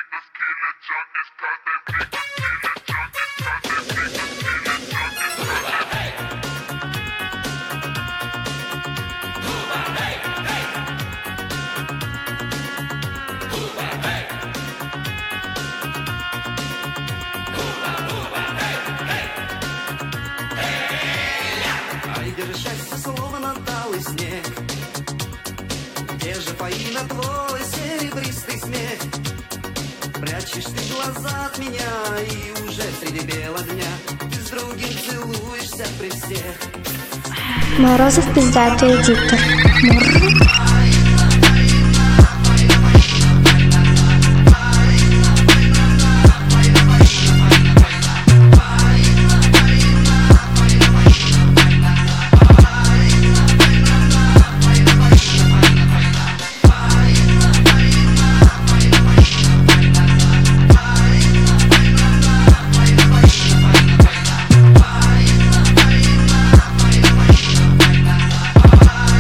Ай, где же счастье, словно талый снег? Где же Фаина твой серебристый смех? Прячешь ты глаза от меня, и уже среди бела дня ты с другим целуешься при всех. Морозов пиздатый диктор.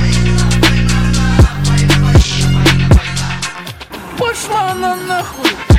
Пошла она нахуй!